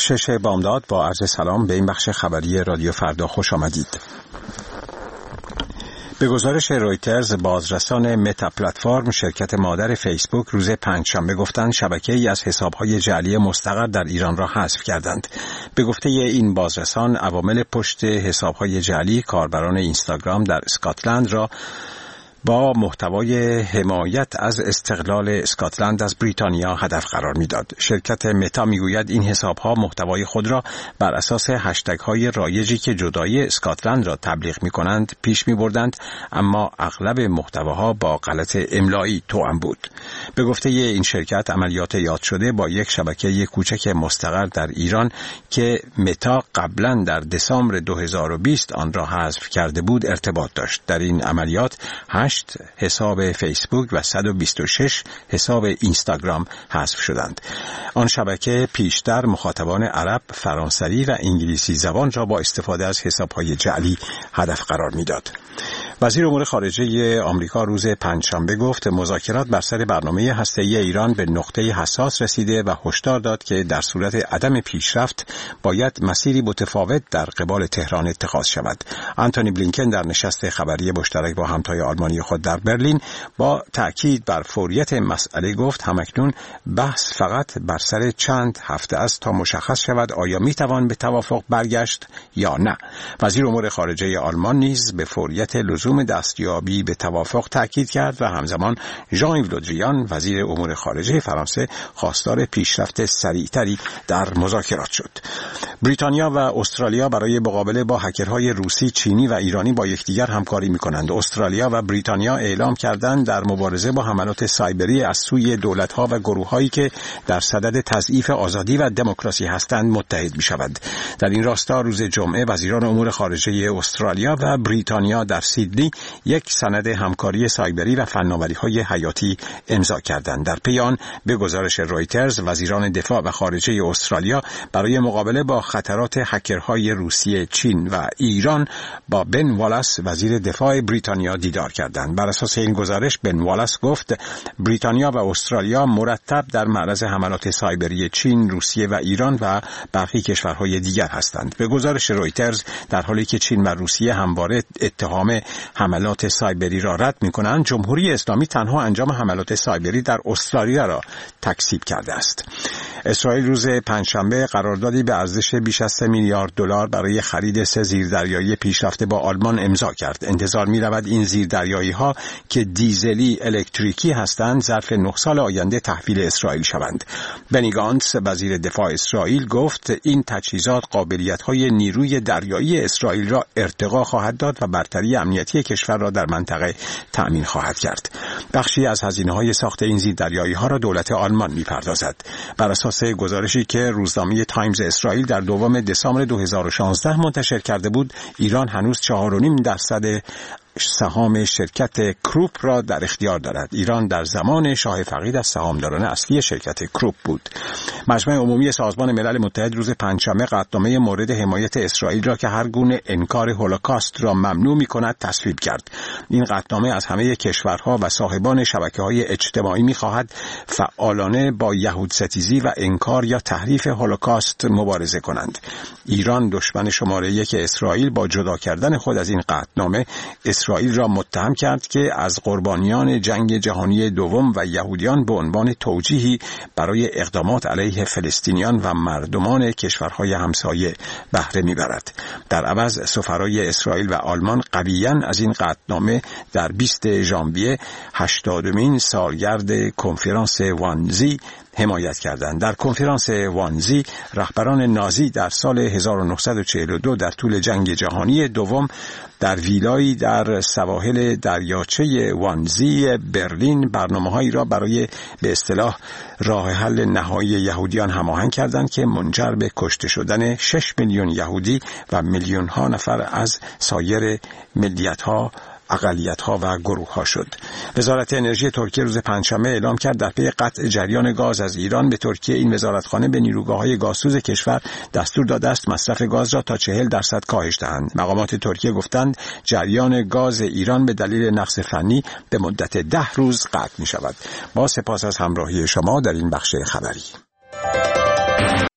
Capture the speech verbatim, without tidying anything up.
شش بامداد با عرض سلام به این بخش خبری رادیو فردا خوش آمدید. به گزارش رویترز، بازرسان متا پلتفرم، شرکت مادر فیسبوک، روز پنجشنبه گفتند شبکه‌ای از حساب‌های جعلی مستقر در ایران را حذف کردند. به گفته این بازرسان، عوامل پشت حساب‌های جعلی کاربران اینستاگرام در اسکاتلند را با محتوای حمایت از استقلال اسکاتلند از بریتانیا هدف قرار میداد. شرکت متا میگوید این حساب‌ها محتوای خود را بر اساس هشتگ‌های رایجی که جدایی اسکاتلند را تبلیغ می‌کنند پیش می‌بردند، اما اغلب محتواها با غلط املایی توأم بود. به گفته این شرکت، عملیات یاد شده با یک شبکه کوچک مستقر در ایران که متا قبلا در دسامبر دو هزار و بیست آن را حذف کرده بود ارتباط داشت. در این عملیات هشت حساب فیسبوک و صد و بیست و شش حساب اینستاگرام حذف شدند. آن شبکه پیشتر مخاطبان عرب، فرانسوی و انگلیسی زبان را با استفاده از حساب‌های جعلی هدف قرار می‌داد. وزیر امور خارجه آمریکا روز پنجشنبه گفت مذاکرات بر سر برنامه هسته‌ای ایران به نقطه حساس رسیده و هشدار داد که در صورت عدم پیشرفت باید مسیری متفاوت در قبال تهران اتخاذ شود. آنتونی بلینکن در نشست خبری مشترک با همتای آلمانی خود در برلین با تأکید بر فوریت مسئله گفت همکنون بحث فقط بر سر چند هفته است تا مشخص شود آیا میتوان به توافق برگشت یا نه. وزیر امور خارجه آلمان نیز به فوریت لزوم دستیابی به توافق تاکید کرد و همزمان ژان ایو له دریان وزیر امور خارجه فرانسه خواستار پیشرفت سریعتری در مذاکرات شد. بریتانیا و استرالیا برای مقابله با هکرهای روسی، چینی و ایرانی با یکدیگر همکاری می‌کنند. استرالیا و بریتانیا اعلام کردند در مبارزه با حملات سایبری از سوی دولت‌ها و گروه‌هایی که در صدد تضعیف آزادی و دموکراسی هستند متحد می‌شوند. در این راستا روز جمعه وزیران امور خارجه استرالیا و بریتانیا در سیدنی یک سند همکاری سایبری و فناوری‌های حیاتی امضا کردند. در پی آن به گزارش رویترز، وزیران دفاع و خارجه استرالیا برای مقابله با خطرات هکرهای روسیه، چین و ایران با بن والاس وزیر دفاع بریتانیا دیدار کردند. بر اساس این گزارش بن والاس گفت بریتانیا و استرالیا مرتب در معرض حملات سایبری چین، روسیه و ایران و برخی کشورهای دیگر هستند. به گزارش رویترز، در حالی که چین و روسیه همواره اتهام حملات سایبری را رد می‌کنند، جمهوری اسلامی تنها انجام حملات سایبری در استرالیا را تکذیب کرده است. اسرائیل روز پنجشنبه قراردادی به ارزش بیش از سه میلیارد دلار برای خرید سه زیردریایی پیشرفته با آلمان امضا کرد. انتظار می‌رود این زیردریایی‌ها که دیزلی الکتریکی هستند ظرف نه سال آینده تحویل اسرائیل شوند. بنی گانتس وزیر دفاع اسرائیل گفت این تجهیزات قابلیت‌های نیروی دریایی اسرائیل را ارتقا خواهد داد و برتری امنیتی کشور را در منطقه تأمین خواهد کرد. بخشی از هزینه‌های ساخت این زیردریایی‌ها را دولت آلمان می‌پردازد. بر اساس گزارشی که روزنامه تایمز اسرائیل در دوم دسامبر دو هزار و شانزده منتشر کرده بود، ایران هنوز چهار و نیم درصد سهام شرکت کروپ را در اختیار دارد. ایران در زمان شاه فقید از سهامداران اصلی شرکت کروپ بود. مجمع عمومی سازمان ملل متحد روز پنجشنبه قطعنامه مورد حمایت اسرائیل را که هر گونه انکار هولوکاست را ممنوع می‌کند تصویب کرد. این قطعنامه از همه کشورها و صاحبان شبکه‌های اجتماعی می‌خواهد فعالانه با یهودستیزی و انکار یا تحریف هولوکاست مبارزه کنند. ایران دشمن شماره یک اسرائیل با جدا کردن خود از این قطعنامه اسرائیل را متهم کرد که از قربانیان جنگ جهانی دوم و یهودیان به عنوان توجیهی برای اقدامات علیه فلسطینیان و مردمان کشورهای همسایه بهره میبرد. در عوض سفرای اسرائیل و آلمان قویاً از این قطعنامه در بیست ژانویه هشتادمین سالگرد کنفرانس وانزی حمایت کردند. در کنفرانس وانزی رهبران نازی در سال هزار و نهصد و چهل و دو در طول جنگ جهانی دوم در ویلایی در سواحل دریاچه وانزی برلین برنامه‌هایی را برای به اصطلاح راه حل نهایی یهودیان هماهنگ کردند که منجر به کشته شدن شش میلیون یهودی و میلیون‌ها نفر از سایر ملیت‌ها، اقلیت‌ها و گروه‌ها شد. وزارت انرژی ترکیه روز پنجشنبه اعلام کرد در پی قطع جریان گاز از ایران به ترکیه این وزارتخانه به نیروگاه‌های گازسوز کشور دستور داده است مصرف گاز را تا چهل درصد کاهش دهند. مقامات ترکیه گفتند جریان گاز ایران به دلیل نقص فنی به مدت ده روز قطع می‌شود. با سپاس از همراهی شما در این بخش خبری.